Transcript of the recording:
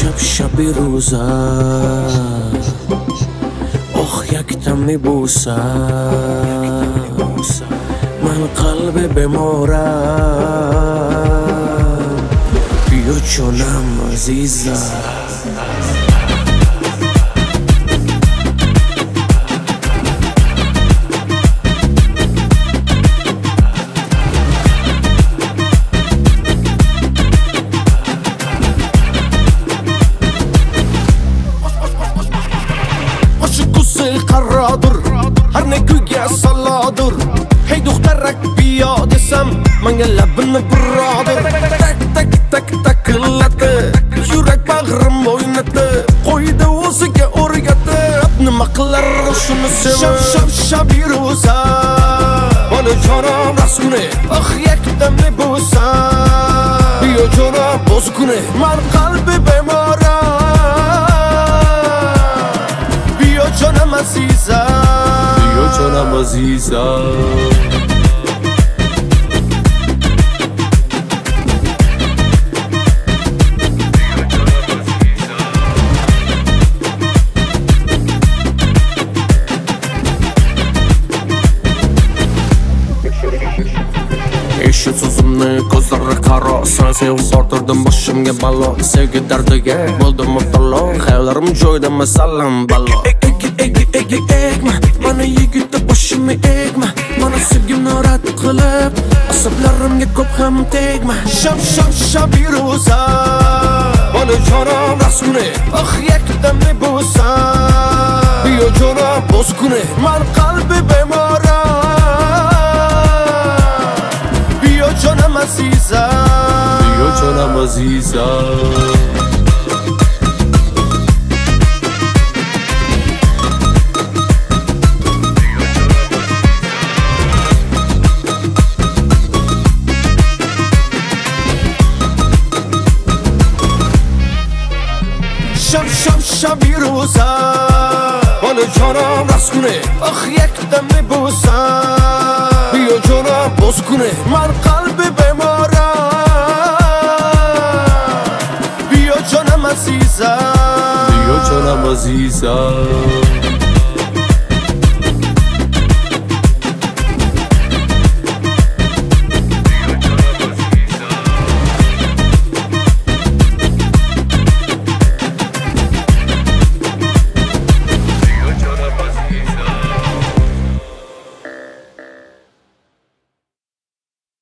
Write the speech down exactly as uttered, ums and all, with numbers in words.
شب شبی روزم آخ یکدم میبوسم من قلب بمارم بیا جانم عزیزم قرادر هر نگوی سالادر هی دخترک بیادسم من لبن برادر تک تک تک تک لته یورک باغرم oynatı koydu osuke orgatı nima qilar shuni sev shab shab shabi roza bana canım raskune ah yakdam mebusa biyo canım bozkune man qalbi bemara canım aziza biyo canım aziza Eşit sözümni ko'zlari qaro Sen sevib ortirdim boshimga balo Sevgi dardiga bo'ldim mubtalo Xayollarim joyida masalan balo Egi egma mana yigitda boshimni egma Mana sevgimni rad qilib asablarimga ko'p ham tegma Shab shab shabi roza Bana jonim raskune ah yakdam mebusa Biyo jonim bozkune man qalbi bemora Canım aziza Biyo canım aziza Şab şab şabi roza Bana canım raskune ah yakdam mebusa Biyo canım bozkune man qalbi bemara Biyo canım aziza Biyo canım aziza